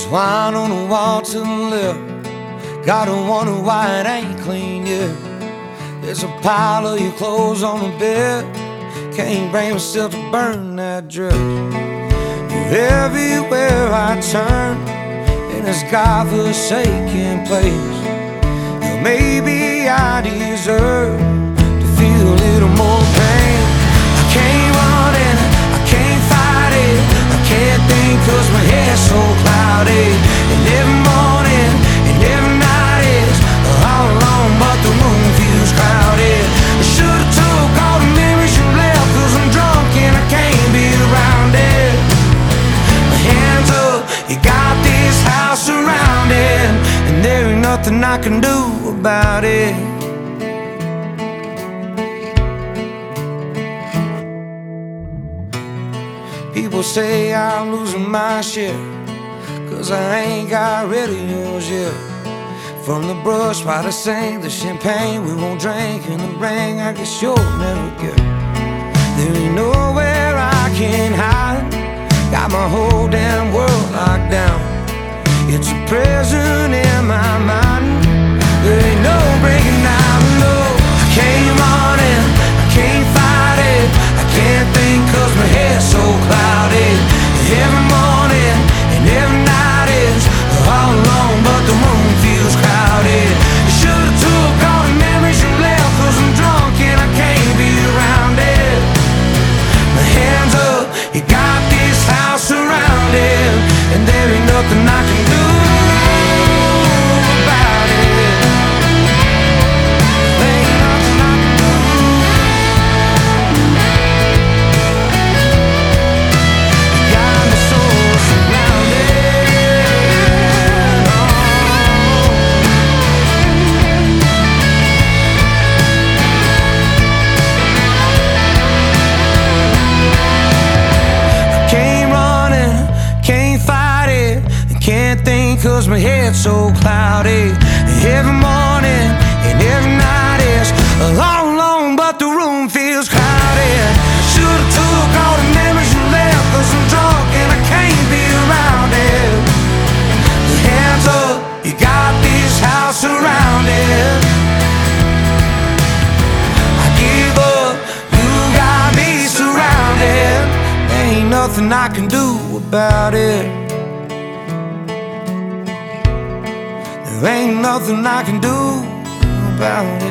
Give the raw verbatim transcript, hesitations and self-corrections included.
wine on the wall to the left. Gotta wonder why it ain't clean yet. There's a pile of your clothes on the bed. Can't bring myself to burn that dress. You're everywhere I turn in this godforsaken place. Now maybe I deserve to feel a little more pain. I can't run it, I can't fight it, I can't think 'cause my head's so cloudy. And every morning and every night is all alone, but the room feels crowded. I should've took all the memories you left, 'cause I'm drunk and I can't be around it. My hands up, you got this house surrounded, and there ain't nothing I can do about it. People say I'm losing my shit, 'cause I ain't got rid of yours yet. From the brush while I sing the champagne we won't drink, and the ring I guess you'll never get. There ain't nowhere I can hide, got my whole damn world locked down. It's a prison in my mind, there ain't no breaking out, no. I can't run it, I can't fight it, I can't think 'cause my head's so cloudy. Every morning and every night is all alone, but the room feels crowded. You should've took all the memories you left, 'cause I'm drunk and I can't be around it. My hands up, you got this house surrounded, and there ain't nothing I can do about it. There ain't nothing I can do. You got me so surrounded. I can't run it, can't fight it, I can't think 'cause my head's so cloudy. Every morning and every night is all alone, but the room feels crowded. Should've took all the memories you left, 'cause I'm drunk and I can't be around it. Hands up, you got this house surrounded. I give up, you got me surrounded. There ain't nothing I can do about it. There ain't nothing I can do about it.